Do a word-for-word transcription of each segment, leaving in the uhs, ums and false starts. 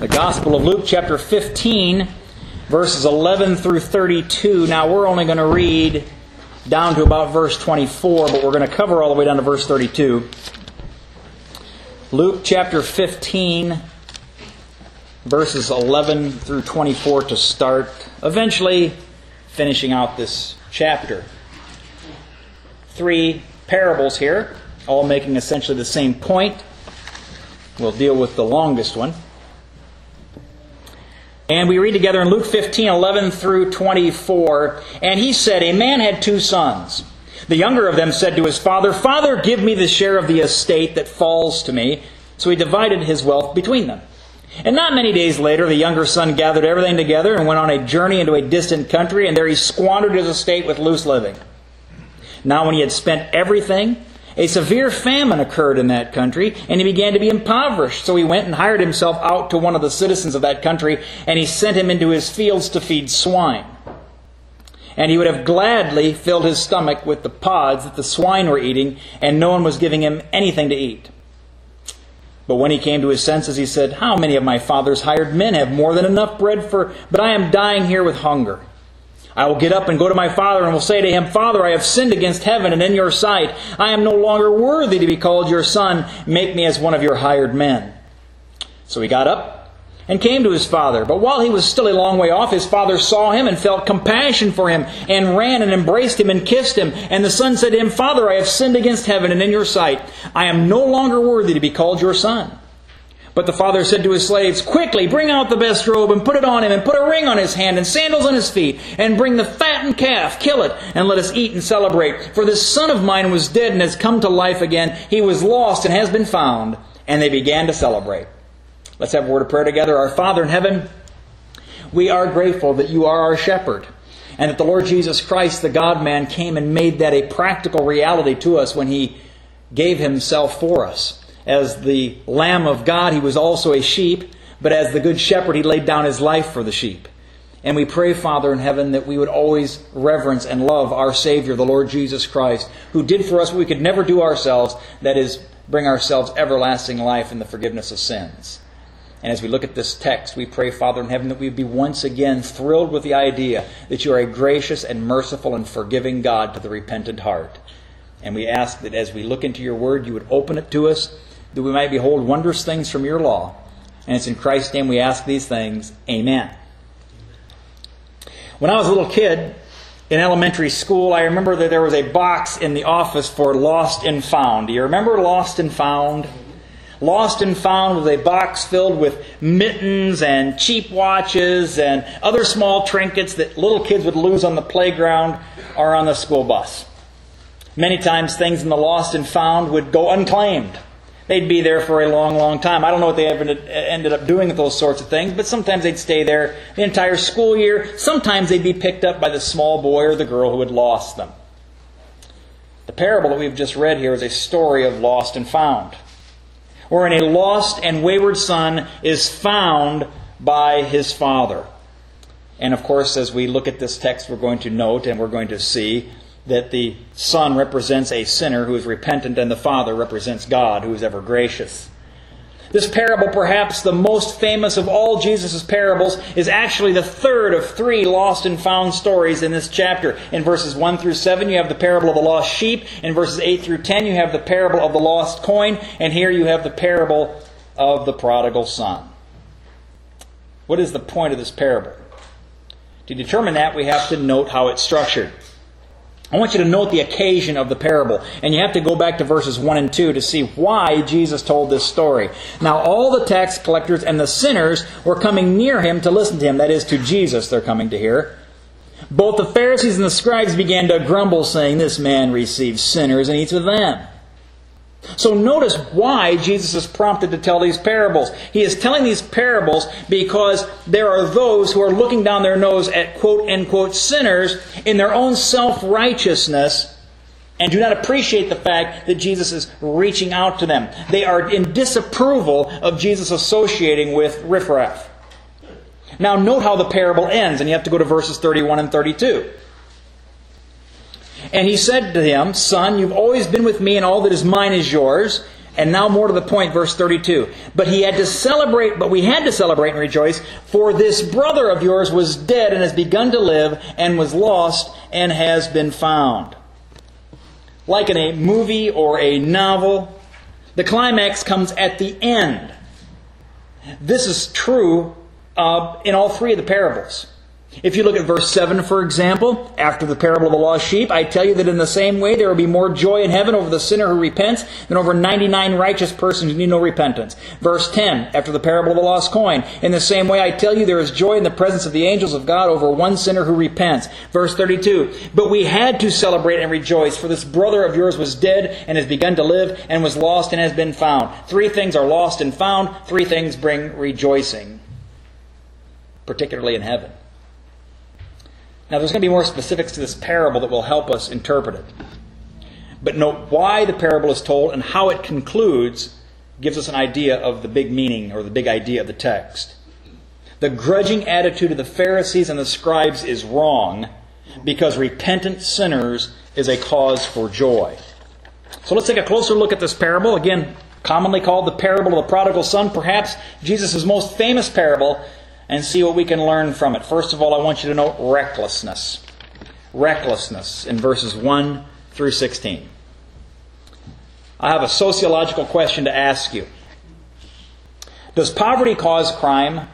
The Gospel of Luke, chapter fifteen, verses eleven through thirty-two. Now, we're only going to read down to about verse twenty-four, but we're going to cover all the way down to verse thirty-two. Luke, chapter fifteen, verses eleven through twenty-four to start, eventually finishing out this chapter. Three parables here, all making essentially the same point. We'll deal with the longest one. And we read together in Luke fifteen, eleven through twenty-four. And he said, a man had two sons. The younger of them said to his father, Father, give me the share of the estate that falls to me. So he divided his wealth between them. And not many days later, the younger son gathered everything together and went on a journey into a distant country, and there he squandered his estate with loose living. Now when he had spent everything, a severe famine occurred in that country, and he began to be impoverished. So he went and hired himself out to one of the citizens of that country, and he sent him into his fields to feed swine. And he would have gladly filled his stomach with the pods that the swine were eating, and no one was giving him anything to eat. But when he came to his senses, he said, How many of my father's hired men have more than enough bread for, but I am dying here with hunger. I will get up and go to my father and will say to him, Father, I have sinned against heaven and in your sight. I am no longer worthy to be called your son. Make me as one of your hired men. So he got up and came to his father. But while he was still a long way off, his father saw him and felt compassion for him and ran and embraced him and kissed him. And the son said to him, Father, I have sinned against heaven and in your sight. I am no longer worthy to be called your son. But the father said to his slaves, Quickly, bring out the best robe and put it on him, and put a ring on his hand and sandals on his feet, and bring the fattened calf, kill it, and let us eat and celebrate. For this son of mine was dead and has come to life again. He was lost and has been found. And they began to celebrate. Let's have a word of prayer together. Our Father in heaven, we are grateful that you are our shepherd, and that the Lord Jesus Christ, the God-man, came and made that a practical reality to us when He gave Himself for us. As the Lamb of God, He was also a sheep, but as the Good Shepherd, He laid down His life for the sheep. And we pray, Father in heaven, that we would always reverence and love our Savior, the Lord Jesus Christ, who did for us what we could never do ourselves, that is, bring ourselves everlasting life and the forgiveness of sins. And as we look at this text, we pray, Father in heaven, that we would be once again thrilled with the idea that you are a gracious and merciful and forgiving God to the repentant heart. And we ask that as we look into your word, you would open it to us, that we might behold wondrous things from your law. And it's in Christ's name we ask these things. Amen. When I was a little kid in elementary school, I remember that there was a box in the office for Lost and Found. Do you remember Lost and Found? Lost and Found was a box filled with mittens and cheap watches and other small trinkets that little kids would lose on the playground or on the school bus. Many times things in the Lost and Found would go unclaimed. They'd be there for a long, long time. I don't know what they ever ended up doing with those sorts of things, but sometimes they'd stay there the entire school year. Sometimes they'd be picked up by the small boy or the girl who had lost them. The parable that we've just read here is a story of Lost and Found, wherein a lost and wayward son is found by his father. And of course, as we look at this text, we're going to note and we're going to see that the son represents a sinner who is repentant, and the father represents God, who is ever gracious. This parable, perhaps the most famous of all Jesus' parables, is actually the third of three lost and found stories in this chapter. In verses one through seven, you have the parable of the lost sheep. In verses eight through ten, you have the parable of the lost coin. And here you have the parable of the prodigal son. What is the point of this parable? To determine that, we have to note how it's structured. I want you to note the occasion of the parable. And you have to go back to verses one and two to see why Jesus told this story. Now, all the tax collectors and the sinners were coming near him to listen to him. That is, to Jesus they're coming to hear. Both the Pharisees and the scribes began to grumble, saying, This man receives sinners and eats with them. So notice why Jesus is prompted to tell these parables. He is telling these parables because there are those who are looking down their nose at quote-unquote sinners in their own self-righteousness and do not appreciate the fact that Jesus is reaching out to them. They are in disapproval of Jesus associating with riffraff. Now note how the parable ends, and you have to go to verses thirty-one and thirty-two. And he said to him, Son, you've always been with me, and all that is mine is yours. And now more to the point, verse thirty-two. But he had to celebrate, but we had to celebrate and rejoice, for this brother of yours was dead and has begun to live, and was lost and has been found. Like in a movie or a novel, the climax comes at the end. This is true uh, in all three of the parables. If you look at verse seven, for example, after the parable of the lost sheep, I tell you that in the same way there will be more joy in heaven over the sinner who repents than over ninety-nine righteous persons who need no repentance. Verse ten, after the parable of the lost coin, in the same way I tell you there is joy in the presence of the angels of God over one sinner who repents. Verse thirty-two, but we had to celebrate and rejoice, for this brother of yours was dead and has begun to live, and was lost and has been found. Three things are lost and found. Three things bring rejoicing, particularly in heaven. Now, there's going to be more specifics to this parable that will help us interpret it. But note why the parable is told and how it concludes gives us an idea of the big meaning or the big idea of the text. The grudging attitude of the Pharisees and the scribes is wrong because repentant sinners is a cause for joy. So let's take a closer look at this parable. Again, commonly called the parable of the prodigal son, perhaps Jesus' most famous parable, and see what we can learn from it. First of all, I want you to note recklessness. Recklessness in verses one through sixteen. I have a sociological question to ask you. Does poverty cause crime?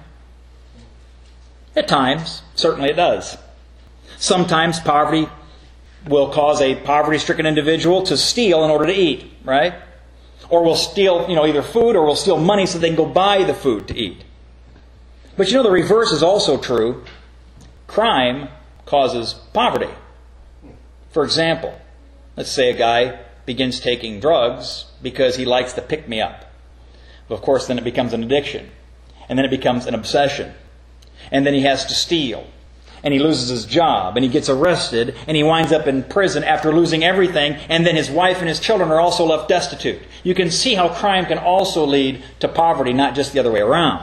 At times, certainly it does. Sometimes poverty will cause a poverty-stricken individual to steal in order to eat, right? Or will steal, you know, either food or will steal money so they can go buy the food to eat. But you know the reverse is also true. Crime causes poverty. For example, let's say a guy begins taking drugs because he likes to pick me up. Of course, then it becomes an addiction. And then it becomes an obsession. And then he has to steal. And he loses his job. And he gets arrested. And he winds up in prison after losing everything. And then his wife and his children are also left destitute. You can see how crime can also lead to poverty, not just the other way around.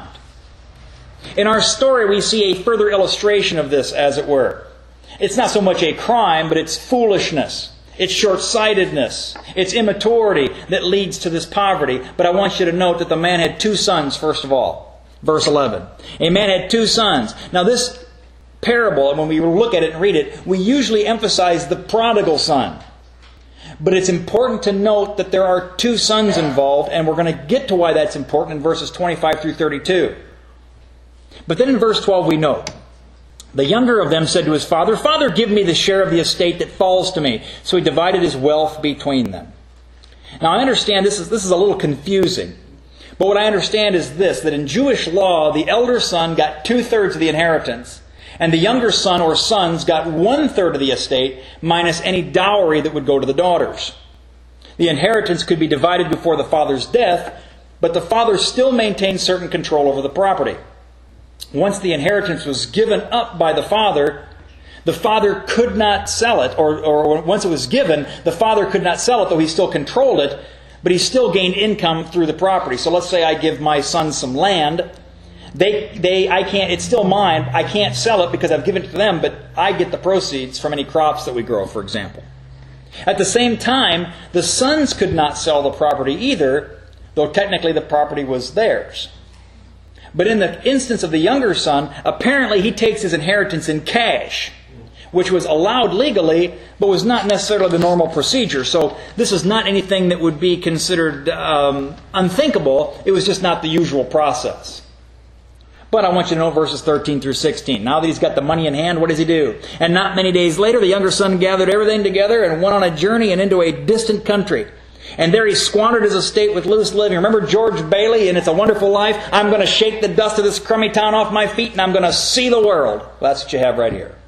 In our story, we see a further illustration of this, as it were. It's not so much a crime, but it's foolishness. It's short-sightedness. It's immaturity that leads to this poverty. But I want you to note that the man had two sons, first of all. Verse eleven. A man had two sons. Now this parable, and when we look at it and read it, we usually emphasize the prodigal son. But it's important to note that there are two sons involved, and we're going to get to why that's important in verses twenty-five through thirty-two. But then in verse twelve we note, the younger of them said to his father, Father, give me the share of the estate that falls to me. So he divided his wealth between them. Now I understand this is, this is a little confusing. But what I understand is this, that in Jewish law, the elder son got two-thirds of the inheritance, and the younger son or sons got one-third of the estate, minus any dowry that would go to the daughters. The inheritance could be divided before the father's death, but the father still maintained certain control over the property. Once the inheritance was given up by the father, the father could not sell it, or, or once it was given, the father could not sell it, though he still controlled it, but he still gained income through the property. So let's say I give my son some land. They, they, I can't, it's still mine. I can't sell it because I've given it to them, but I get the proceeds from any crops that we grow, for example. At the same time, the sons could not sell the property either, though technically the property was theirs. But in the instance of the younger son, apparently he takes his inheritance in cash, which was allowed legally, but was not necessarily the normal procedure. So this is not anything that would be considered um, unthinkable. It was just not the usual process. But I want you to know verses thirteen through sixteen. Now that he's got the money in hand, what does he do? And not many days later, the younger son gathered everything together and went on a journey and into a distant country. And there he squandered his estate with loose living. Remember George Bailey in It's a Wonderful Life? I'm going to shake the dust of this crummy town off my feet and I'm going to see the world. Well, that's what you have right here.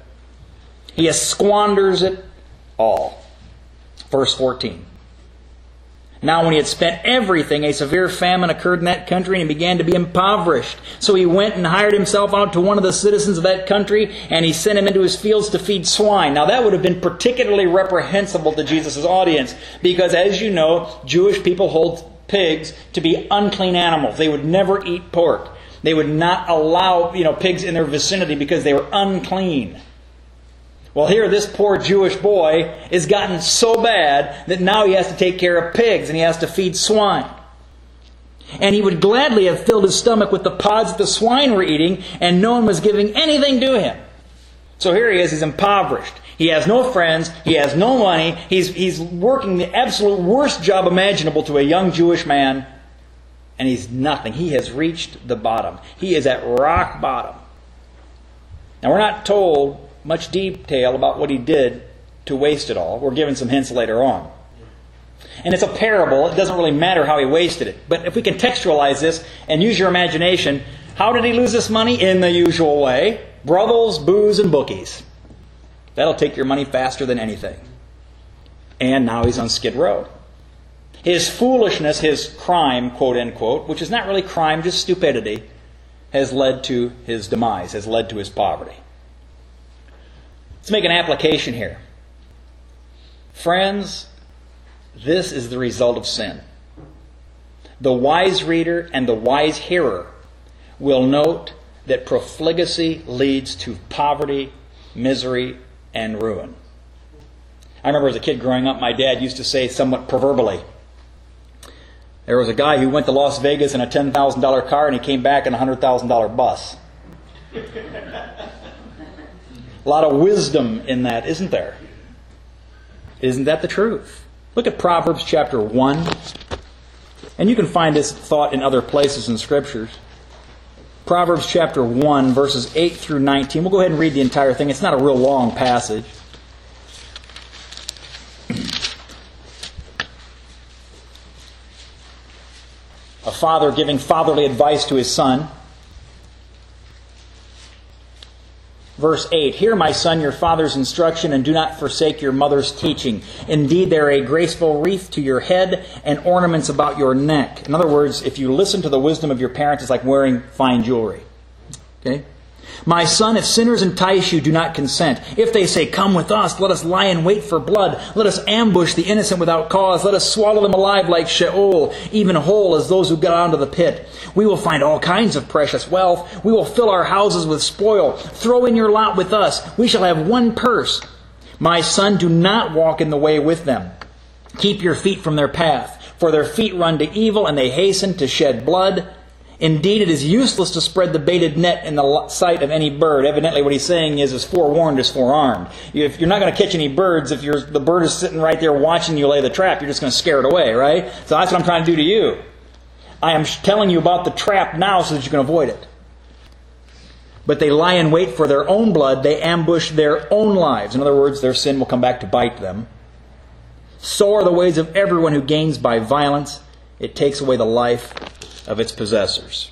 He squanders it all. Verse fourteen. Now when he had spent everything, a severe famine occurred in that country, and he began to be impoverished. So he went and hired himself out to one of the citizens of that country, and he sent him into his fields to feed swine. Now that would have been particularly reprehensible to Jesus' audience, because as you know, Jewish people hold pigs to be unclean animals. They would never eat pork. They would not allow, you know, pigs in their vicinity because they were unclean. Well, here this poor Jewish boy has gotten so bad that now he has to take care of pigs and he has to feed swine. And he would gladly have filled his stomach with the pods that the swine were eating, and no one was giving anything to him. So here he is, he's impoverished. He has no friends, he has no money, he's, he's working the absolute worst job imaginable to a young Jewish man, and he's nothing. He has reached the bottom. He is at rock bottom. Now we're not told much detail about what he did to waste it all. We're given some hints later on. And it's a parable. It doesn't really matter how he wasted it. But if we contextualize this and use your imagination, how did he lose this money? In the usual way. Brothels, booze, and bookies. That'll take your money faster than anything. And now he's on Skid Row. His foolishness, his crime, quote unquote, which is not really crime, just stupidity, has led to his demise, has led to his poverty. Let's make an application here. Friends, this is the result of sin. The wise reader and the wise hearer will note that profligacy leads to poverty, misery, and ruin. I remember as a kid growing up, my dad used to say somewhat proverbially, there was a guy who went to Las Vegas in a ten thousand dollars car and he came back in a one hundred thousand dollars bus. A lot of wisdom in that, isn't there? Isn't that the truth? Look at Proverbs chapter one. And you can find this thought in other places in Scriptures. Proverbs chapter one, verses eight through nineteen. We'll go ahead and read the entire thing. It's not a real long passage. A father giving fatherly advice to his son. Verse eight, hear, my son, your father's instruction, and do not forsake your mother's teaching. Indeed, they are a graceful wreath to your head and ornaments about your neck. In other words, if you listen to the wisdom of your parents, it's like wearing fine jewelry. Okay? My son, if sinners entice you, do not consent. If they say, come with us, let us lie in wait for blood. Let us ambush the innocent without cause. Let us swallow them alive like Sheol, even whole as those who got onto the pit. We will find all kinds of precious wealth. We will fill our houses with spoil. Throw in your lot with us. We shall have one purse. My son, do not walk in the way with them. Keep your feet from their path. For their feet run to evil, and they hasten to shed blood. Indeed, it is useless to spread the baited net in the sight of any bird. Evidently, what he's saying is, is forewarned is forearmed. If you're not going to catch any birds, if you're, the bird is sitting right there watching you lay the trap, you're just going to scare it away, right? So that's what I'm trying to do to you. I am telling you about the trap now so that you can avoid it. But they lie in wait for their own blood. They ambush their own lives. In other words, their sin will come back to bite them. So are the ways of everyone who gains by violence. It takes away the life of its possessors.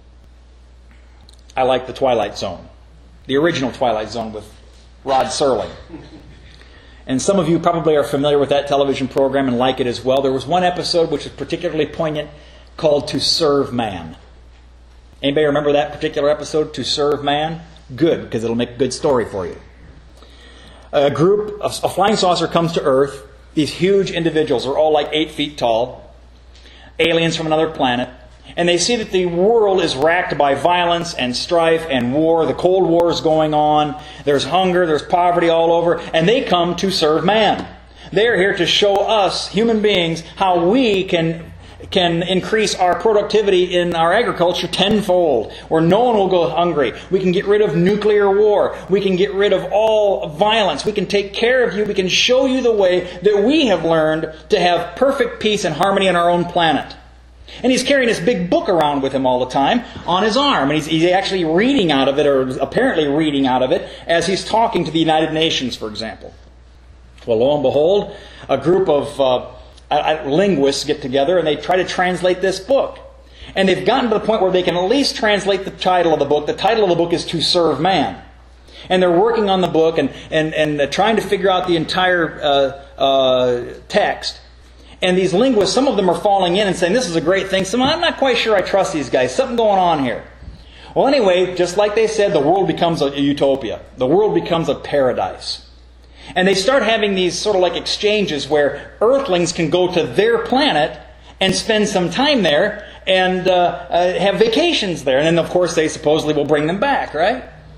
I like the Twilight Zone. The original Twilight Zone with Rod Serling. And some of you probably are familiar with that television program and like it as well. There was one episode which is particularly poignant called To Serve Man. Anybody remember that particular episode, To Serve Man? Good, because it'll make a good story for you. A group, a flying saucer comes to Earth. These huge individuals are all like eight feet tall. Aliens from another planet. And they see that the world is racked by violence and strife and war. The Cold War is going on. There's hunger, there's poverty all over. And they come to serve man. They're here to show us, human beings, how we can can increase our productivity in our agriculture tenfold, where no one will go hungry. We can get rid of nuclear war. We can get rid of all violence. We can take care of you. We can show you the way that we have learned to have perfect peace and harmony on our own planet. And he's carrying this big book around with him all the time on his arm. And he's, he's actually reading out of it, or apparently reading out of it, as he's talking to the United Nations, for example. Well, lo and behold, a group of uh, linguists get together and they try to translate this book. And they've gotten to the point where they can at least translate the title of the book. The title of the book is To Serve Man. And they're working on the book and, and, and trying to figure out the entire uh, uh, text. And these linguists, some of them are falling in and saying, this is a great thing. Some, I'm not quite sure I trust these guys. Something going on here. Well, anyway, just like they said, the world becomes a utopia. The world becomes a paradise. And they start having these sort of like exchanges where Earthlings can go to their planet and spend some time there and uh, uh, have vacations there. And then, of course, they supposedly will bring them back, right?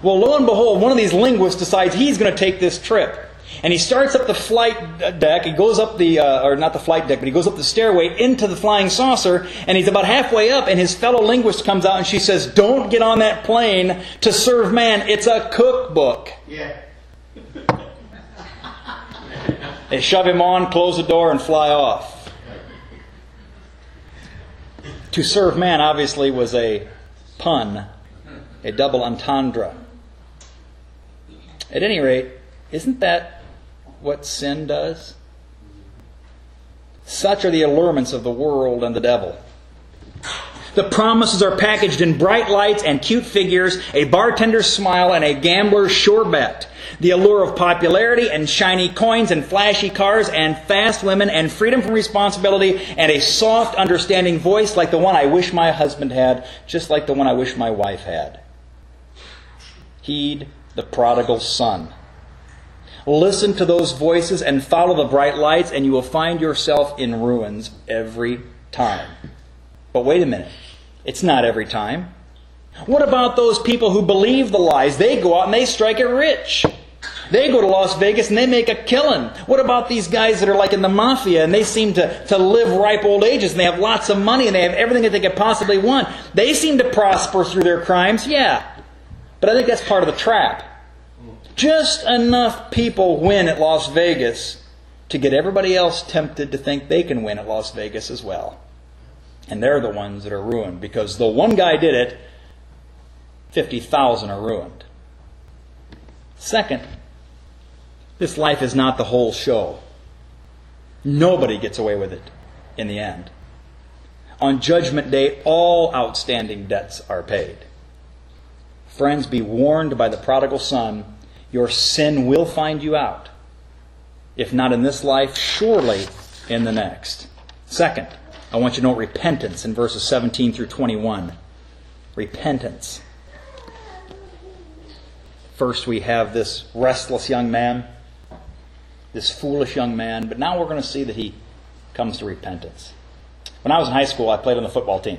Well, lo and behold, one of these linguists decides he's going to take this trip. And he starts up the flight deck, he goes up the, uh, or not the flight deck, but he goes up the stairway into the flying saucer, and he's about halfway up, and his fellow linguist comes out and she says, "Don't get on that plane to serve man. It's a cookbook." Yeah. They shove him on, close the door, and fly off. To serve man obviously was a pun, a double entendre. At any rate, isn't that what sin does? Such are the allurements of the world and the devil. The promises are packaged in bright lights and cute figures, a bartender's smile and a gambler's sure bet. The allure of popularity and shiny coins and flashy cars and fast women and freedom from responsibility and a soft, understanding voice like the one I wish my husband had, just like the one I wish my wife had. Heed the prodigal son. Listen to those voices and follow the bright lights, and you will find yourself in ruins every time. But wait a minute. It's not every time. What about those people who believe the lies? They go out and they strike it rich. They go to Las Vegas and they make a killing. What about these guys that are like in the mafia and they seem to, to live ripe old ages and they have lots of money and they have everything that they could possibly want? They seem to prosper through their crimes, yeah. But I think that's part of the trap. Just enough people win at Las Vegas to get everybody else tempted to think they can win at Las Vegas as well. And they're the ones that are ruined, because the one guy did it, fifty thousand are ruined. Second, this life is not the whole show. Nobody gets away with it in the end. On Judgment Day, all outstanding debts are paid. Friends, be warned by the prodigal son. Your sin will find you out. If not in this life, surely in the next. Second, I want you to note repentance in verses seventeen through twenty-one. Repentance. First we have this restless young man, this foolish young man, but now we're going to see that he comes to repentance. When I was in high school, I played on the football team.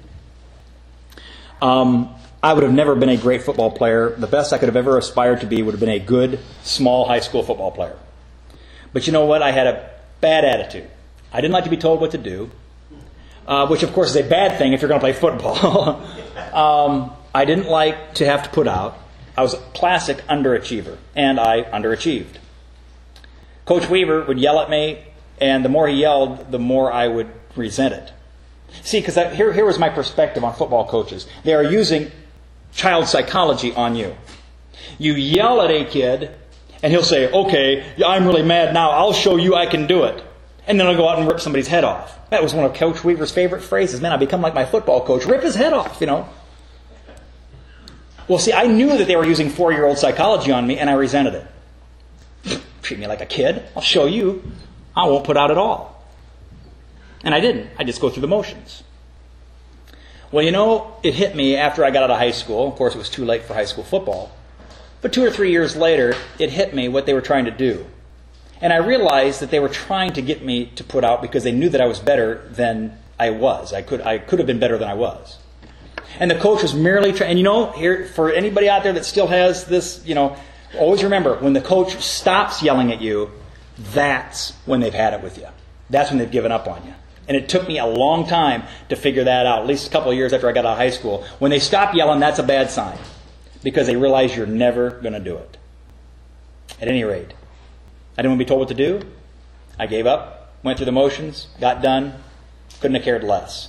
Um... I would have never been a great football player. The best I could have ever aspired to be would have been a good, small high school football player. But you know what? I had a bad attitude. I didn't like to be told what to do, uh, which of course is a bad thing if you're going to play football. um, I didn't like to have to put out. I was a classic underachiever, and I underachieved. Coach Weaver would yell at me, and the more he yelled, the more I would resent it. See, because here, here was my perspective on football coaches. They are using child psychology on you. You yell at a kid, and he'll say, "Okay, I'm really mad now. I'll show you I can do it." And then I'll go out and rip somebody's head off. That was one of Coach Weaver's favorite phrases. Man, I become like my football coach. Rip his head off, you know. Well, see, I knew that they were using four-year-old psychology on me, and I resented it. Treat me like a kid. I'll show you. I won't put out at all. And I didn't. I just go through the motions. Well, you know, it hit me after I got out of high school. Of course, it was too late for high school football. But two or three years later, it hit me what they were trying to do. And I realized that they were trying to get me to put out because they knew that I was better than I was. I could I could have been better than I was. And the coach was merely trying. And you know, here for anybody out there that still has this, you know, always remember, when the coach stops yelling at you, that's when they've had it with you. That's when they've given up on you. And it took me a long time to figure that out, at least a couple of years after I got out of high school. When they stop yelling, that's a bad sign, because they realize you're never going to do it. At any rate, I didn't want to be told what to do. I gave up, went through the motions, got done, couldn't have cared less.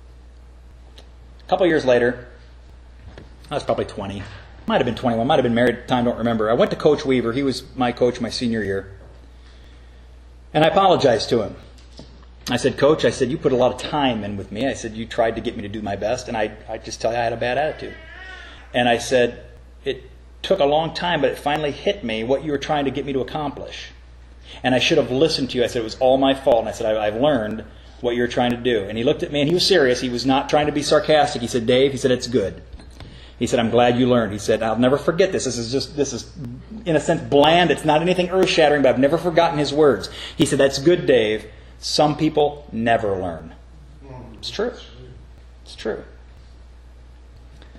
A couple of years later, I was probably twenty, might have been twenty-one, might have been married at the time, don't remember. I went to Coach Weaver. He was my coach my senior year. And I apologized to him. I said, "Coach," I said, "you put a lot of time in with me." I said, "You tried to get me to do my best, and I, I just tell you I had a bad attitude." And I said, "It took a long time, but it finally hit me what you were trying to get me to accomplish. And I should have listened to you." I said, "It was all my fault." And I said, I, "I've learned what you're trying to do." And he looked at me, and he was serious. He was not trying to be sarcastic. He said, "Dave," he said, "it's good." He said, "I'm glad you learned." He said, "I'll never forget this. This is just, this is, in a sense, bland. It's not anything earth-shattering, but I've never forgotten his words." He said, "That's good, Dave. Some people never learn." It's true. It's true.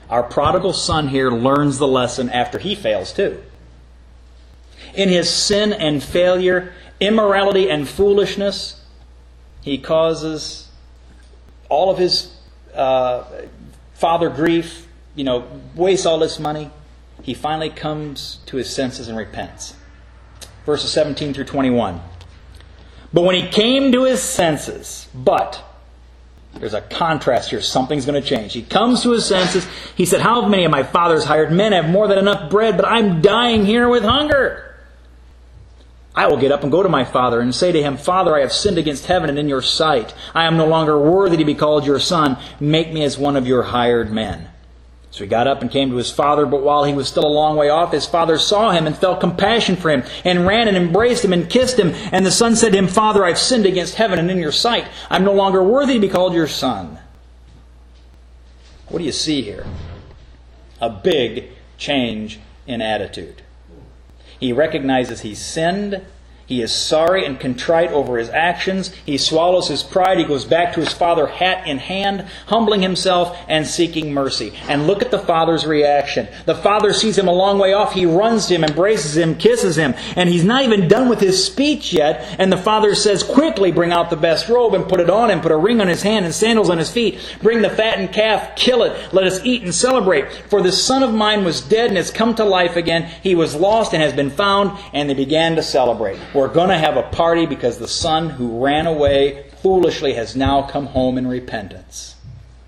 Our prodigal son here learns the lesson after he fails too. In his sin and failure, immorality and foolishness, he causes all of his uh, father grief, you know, wastes all this money. He finally comes to his senses and repents. Verses seventeen through twenty-one. But when he came to his senses, but, there's a contrast here. Something's going to change. He comes to his senses. He said, how many of my father's hired men have more than enough bread, but I'm dying here with hunger? I will get up and go to my father and say to him, Father, I have sinned against heaven and in your sight. I am no longer worthy to be called your son. Make me as one of your hired men. So he got up and came to his father, but while he was still a long way off, his father saw him and felt compassion for him, and ran and embraced him and kissed him. And the son said to him, Father, I've sinned against heaven and in your sight. I'm no longer worthy to be called your son. What do you see here? A big change in attitude. He recognizes he's sinned. He is sorry and contrite over his actions. He swallows his pride. He goes back to his father, hat in hand, humbling himself and seeking mercy. And look at the father's reaction. The father sees him a long way off. He runs to him, embraces him, kisses him. And he's not even done with his speech yet. And the father says, quickly bring out the best robe and put it on him. Put a ring on his hand and sandals on his feet. Bring the fattened calf, kill it. Let us eat and celebrate. For this son of mine was dead and has come to life again. He was lost and has been found. And they began to celebrate. We're going to have a party because the son who ran away foolishly has now come home in repentance.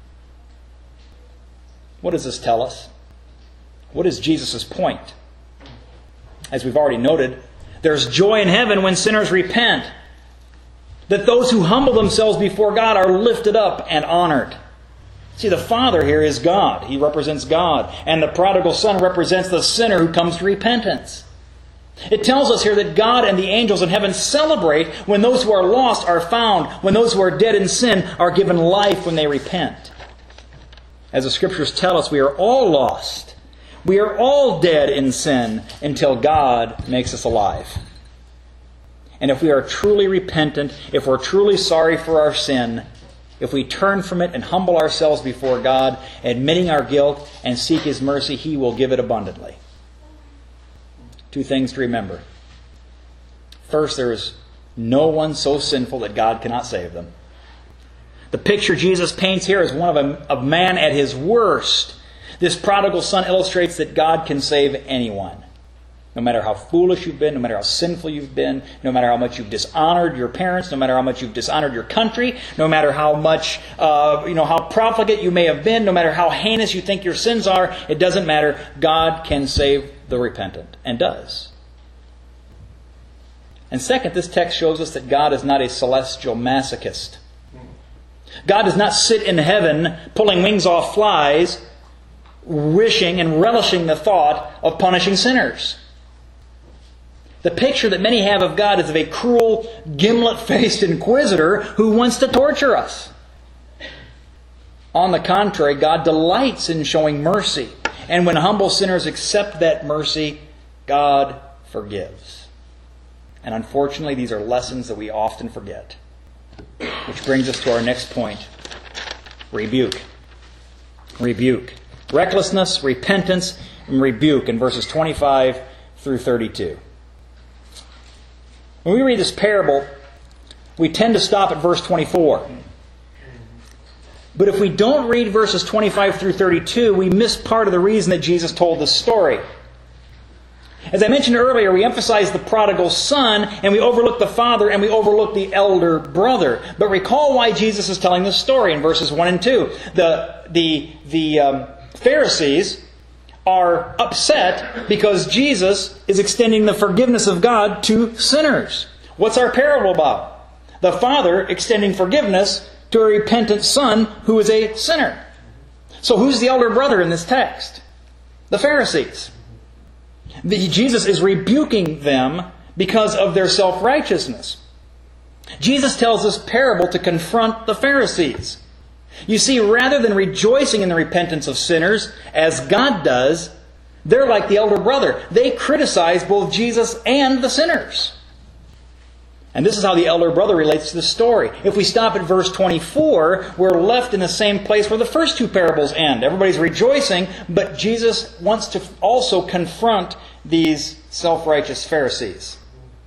What does this tell us? What is Jesus' point? As we've already noted, there's joy in heaven when sinners repent. That those who humble themselves before God are lifted up and honored. See, the Father here is God. He represents God. And the prodigal son represents the sinner who comes to repentance. It tells us here that God and the angels in heaven celebrate when those who are lost are found, when those who are dead in sin are given life when they repent. As the Scriptures tell us, we are all lost. We are all dead in sin until God makes us alive. And if we are truly repentant, if we're truly sorry for our sin, if we turn from it and humble ourselves before God, admitting our guilt and seek His mercy, He will give it abundantly. Two things to remember. First, there is no one so sinful that God cannot save them. The picture Jesus paints here is one of a, a man at his worst. This prodigal son illustrates that God can save anyone. No matter how foolish you've been, no matter how sinful you've been, no matter how much you've dishonored your parents, no matter how much you've dishonored your country, no matter how much, uh, you know, how profligate you may have been, no matter how heinous you think your sins are, it doesn't matter. God can save the repentant, and does. And second, this text shows us that God is not a celestial masochist. God does not sit in heaven pulling wings off flies, wishing and relishing the thought of punishing sinners. The picture that many have of God is of a cruel, gimlet-faced inquisitor who wants to torture us. On the contrary, God delights in showing mercy. And when humble sinners accept that mercy, God forgives. And unfortunately, these are lessons that we often forget. Which brings us to our next point. Rebuke. Rebuke. Recklessness, repentance, and rebuke in verses twenty-five through thirty-two. When we read this parable, we tend to stop at verse twenty-four. But if we don't read verses twenty-five through thirty-two, we miss part of the reason that Jesus told this story. As I mentioned earlier, we emphasize the prodigal son, and we overlook the father, and we overlook the elder brother. But recall why Jesus is telling this story in verses one and two. The, the, the um, Pharisees are upset because Jesus is extending the forgiveness of God to sinners. What's our parable about? The father extending forgiveness to a repentant son who is a sinner. So who's the elder brother in this text? The Pharisees. The, Jesus is rebuking them because of their self-righteousness. Jesus tells this parable to confront the Pharisees. You see, rather than rejoicing in the repentance of sinners, as God does, they're like the elder brother. They criticize both Jesus and the sinners. And this is how the elder brother relates to the story. If we stop at verse twenty-four, we're left in the same place where the first two parables end. Everybody's rejoicing, but Jesus wants to also confront these self-righteous Pharisees.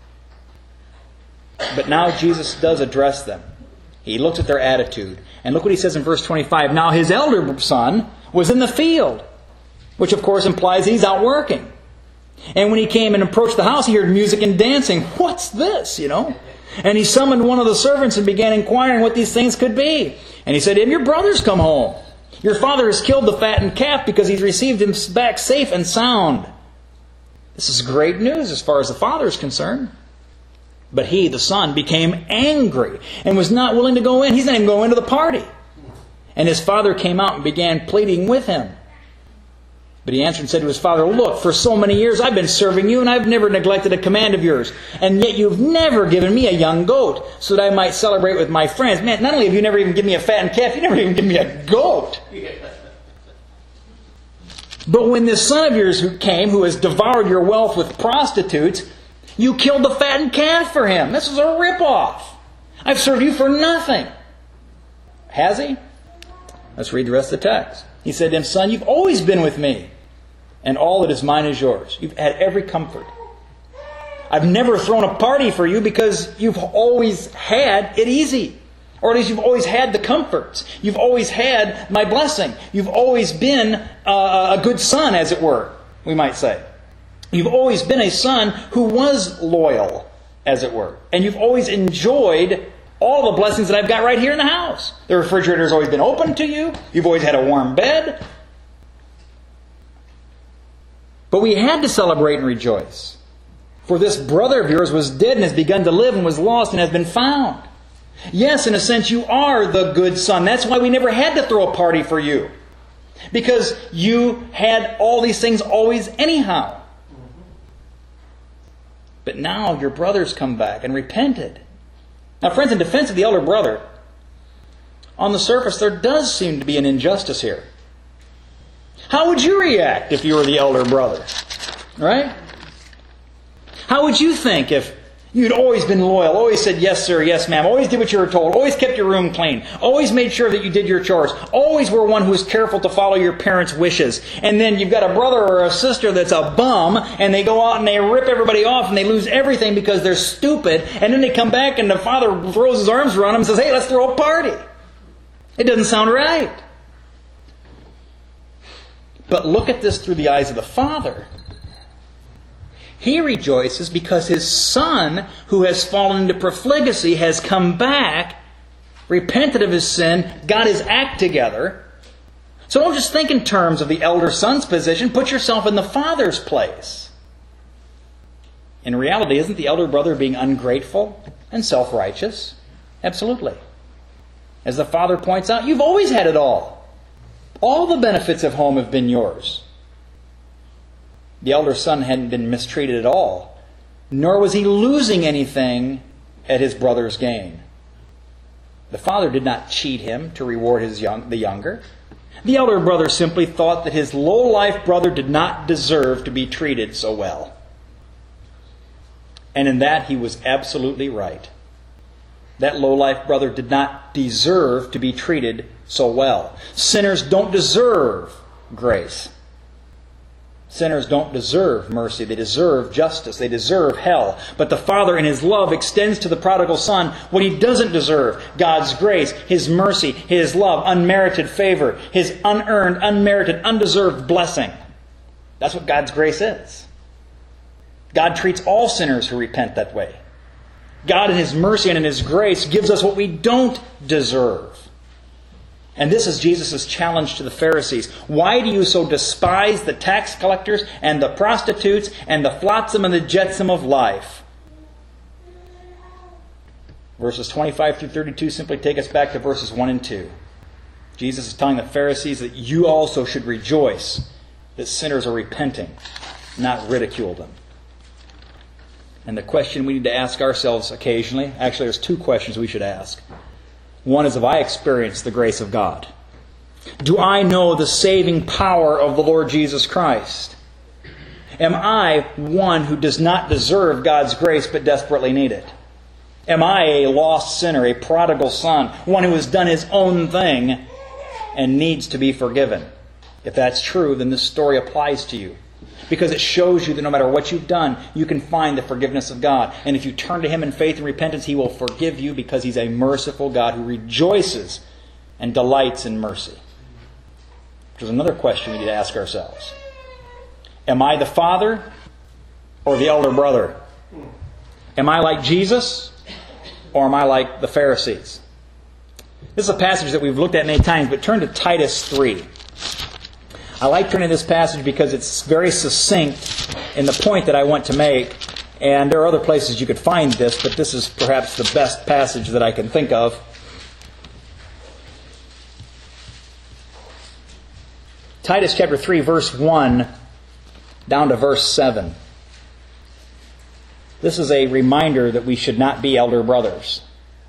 But now Jesus does address them. He looks at their attitude. And look what he says in verse twenty-five. Now his elder son was in the field, which of course implies he's out working. And when he came and approached the house, he heard music and dancing. What's this, you know? And he summoned one of the servants and began inquiring what these things could be. And he said to him, your brother's come home. Your father has killed the fattened calf because he's received him back safe and sound. This is great news as far as the father is concerned. But he, the son, became angry and was not willing to go in. He's not even going to the party. And his father came out and began pleading with him. But he answered and said to his father, look, for so many years I've been serving you, and I've never neglected a command of yours. And yet you've never given me a young goat, so that I might celebrate with my friends. Man, not only have you never even given me a fattened calf, you never even given me a goat. But when this son of yours who came, who has devoured your wealth with prostitutes, you killed the fattened calf for him. This is a ripoff. I've served you for nothing. Has he? Let's read the rest of the text. He said to him, son, you've always been with me, and all that is mine is yours. You've had every comfort. I've never thrown a party for you because you've always had it easy. Or at least you've always had the comforts. You've always had my blessing. You've always been a, a good son, as it were, we might say. You've always been a son who was loyal, as it were. And you've always enjoyed all the blessings that I've got right here in the house. The refrigerator's always been open to you. You've always had a warm bed. But we had to celebrate and rejoice. For this brother of yours was dead and has begun to live and was lost and has been found. Yes, in a sense, you are the good son. That's why we never had to throw a party for you. Because you had all these things always anyhow. But now your brother's come back and repented. Now, friends, in defense of the elder brother, on the surface there does seem to be an injustice here. How would you react if you were the elder brother? Right? How would you think if you'd always been loyal, always said yes sir, yes ma'am, always did what you were told, always kept your room clean, always made sure that you did your chores, always were one who was careful to follow your parents' wishes, and then you've got a brother or a sister that's a bum, and they go out and they rip everybody off and they lose everything because they're stupid, and then they come back and the father throws his arms around them and says, hey, let's throw a party. It doesn't sound right. But look at this through the eyes of the father. He rejoices because his son, who has fallen into profligacy, has come back, repented of his sin, got his act together. So don't just think in terms of the elder son's position. Put yourself in the father's place. In reality, isn't the elder brother being ungrateful and self-righteous? Absolutely. As the father points out, you've always had it all. All the benefits of home have been yours. The elder son hadn't been mistreated at all, nor was he losing anything at his brother's gain. The father did not cheat him to reward his young, the younger. The elder brother simply thought that his low-life brother did not deserve to be treated so well. And in that he was absolutely right. That low-life brother did not deserve to be treated so well. Sinners don't deserve grace. Sinners don't deserve mercy. They deserve justice. They deserve hell. But the Father in His love extends to the prodigal son what he doesn't deserve. God's grace, His mercy, His love, unmerited favor, His unearned, unmerited, undeserved blessing. That's what God's grace is. God treats all sinners who repent that way. God in His mercy and in His grace gives us what we don't deserve. And this is Jesus' challenge to the Pharisees. Why do you so despise the tax collectors and the prostitutes and the flotsam and the jetsam of life? Verses twenty-five through thirty-two simply take us back to verses one and two. Jesus is telling the Pharisees that you also should rejoice that sinners are repenting, not ridicule them. And the question we need to ask ourselves occasionally, actually there's two questions we should ask. One is, have I experienced the grace of God? Do I know the saving power of the Lord Jesus Christ? Am I one who does not deserve God's grace but desperately need it? Am I a lost sinner, a prodigal son, one who has done his own thing and needs to be forgiven? If that's true, then this story applies to you. Because it shows you that no matter what you've done, you can find the forgiveness of God. And if you turn to Him in faith and repentance, He will forgive you because He's a merciful God who rejoices and delights in mercy. Which is another question we need to ask ourselves. Am I the father or the elder brother? Am I like Jesus or am I like the Pharisees? This is a passage that we've looked at many times, but turn to Titus three. I like turning to this passage because it's very succinct in the point that I want to make. And there are other places you could find this, but this is perhaps the best passage that I can think of. Titus chapter three, verse one, down to verse seven. This is a reminder that we should not be elder brothers.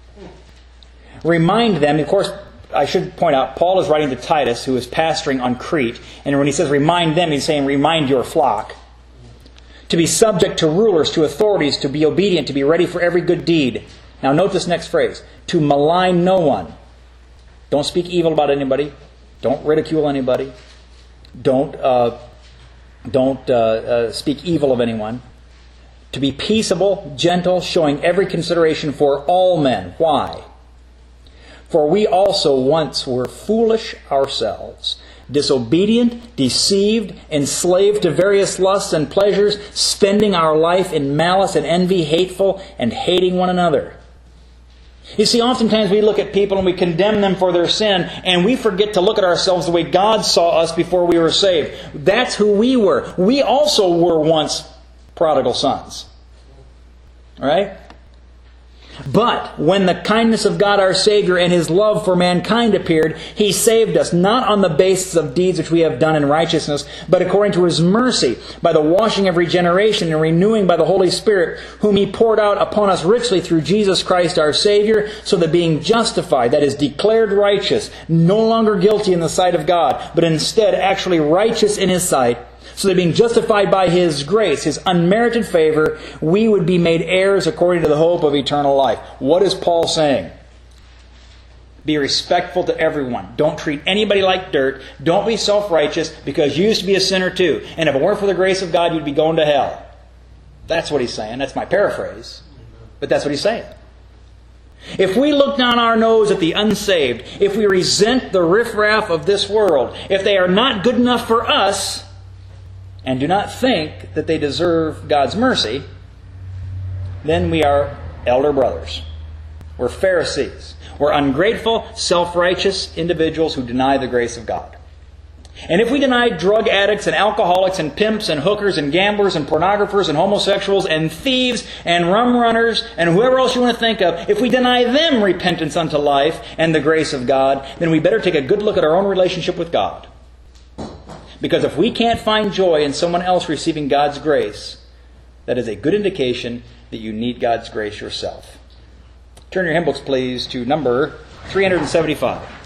Remind them, of course, I should point out, Paul is writing to Titus, who is pastoring on Crete. And when he says remind them, he's saying remind your flock. To be subject to rulers, to authorities, to be obedient, to be ready for every good deed. Now note this next phrase. To malign no one. Don't speak evil about anybody. Don't ridicule anybody. Don't, uh, don't uh, uh, speak evil of anyone. To be peaceable, gentle, showing every consideration for all men. Why? For we also once were foolish ourselves, disobedient, deceived, enslaved to various lusts and pleasures, spending our life in malice and envy, hateful, and hating one another. You see, oftentimes we look at people and we condemn them for their sin, and we forget to look at ourselves the way God saw us before we were saved. That's who we were. We also were once prodigal sons. Right? But when the kindness of God our Savior and His love for mankind appeared, He saved us, not on the basis of deeds which we have done in righteousness, but according to His mercy, by the washing of regeneration and renewing by the Holy Spirit, whom He poured out upon us richly through Jesus Christ our Savior, so that being justified, that is, declared righteous, no longer guilty in the sight of God, but instead actually righteous in His sight, so that being justified by His grace, His unmerited favor, we would be made heirs according to the hope of eternal life. What is Paul saying? Be respectful to everyone. Don't treat anybody like dirt. Don't be self-righteous, because you used to be a sinner too. And if it weren't for the grace of God, you'd be going to hell. That's what he's saying. That's my paraphrase. But that's what he's saying. If we look down our nose at the unsaved, if we resent the riffraff of this world, if they are not good enough for us, and do not think that they deserve God's mercy, then we are elder brothers. We're Pharisees. We're ungrateful, self-righteous individuals who deny the grace of God. And if we deny drug addicts and alcoholics and pimps and hookers and gamblers and pornographers and homosexuals and thieves and rum runners and whoever else you want to think of, if we deny them repentance unto life and the grace of God, then we better take a good look at our own relationship with God. Because if we can't find joy in someone else receiving God's grace, that is a good indication that you need God's grace yourself. Turn your hymn books, please, to number three seventy-five.